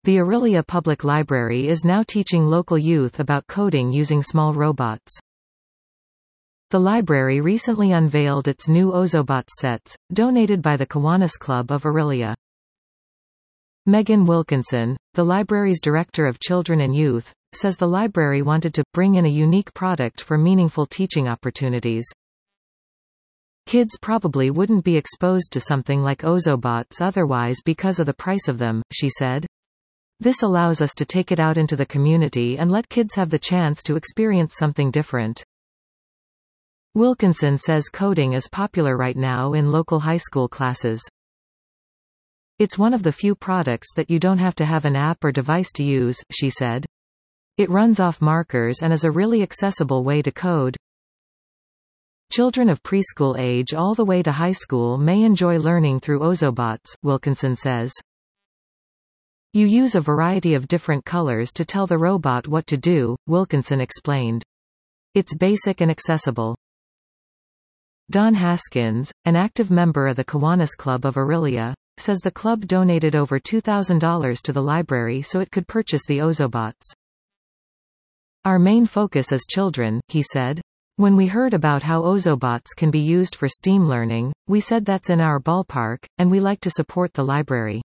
The Orillia Public Library is now teaching local youth about coding using small robots. The library recently unveiled its new Ozobot sets, donated by the Kiwanis Club of Orillia. Megan Wilkinson, the library's Director of Children and Youth, says the library wanted to bring in a unique product for meaningful teaching opportunities. Kids probably wouldn't be exposed to something like Ozobots otherwise because of the price of them, she said. This allows us to take it out into the community and let kids have the chance to experience something different. Wilkinson says coding is popular right now in local high school classes. It's one of the few products that you don't have to have an app or device to use, she said. It runs off markers and is a really accessible way to code. Children of preschool age all the way to high school may enjoy learning through Ozobots, Wilkinson says. You use a variety of different colors to tell the robot what to do, Wilkinson explained. It's basic and accessible. Don Haskins, an active member of the Kiwanis Club of Orillia, says the club donated over $2,000 to the library so it could purchase the Ozobots. Our main focus is children, he said. When we heard about how Ozobots can be used for STEAM learning, we said that's in our ballpark, and we like to support the library.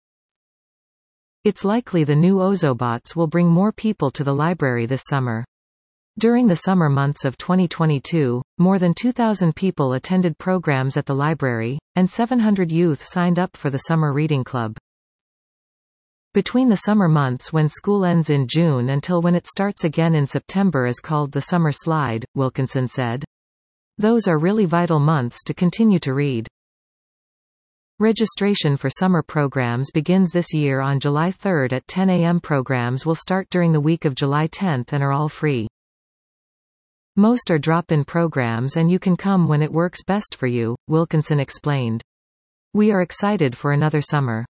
It's likely the new Ozobots will bring more people to the library this summer. During the summer months of 2022, more than 2,000 people attended programs at the library, and 700 youth signed up for the Summer Reading Club. Between the summer months when school ends in June until when it starts again in September is called the summer slide, Wilkinson said. Those are really vital months to continue to read. Registration for summer programs begins this year on July 3 at 10 a.m. Programs will start during the week of July 10 and are all free. Most are drop-in programs and you can come when it works best for you, Wilkinson explained. We are excited for another summer.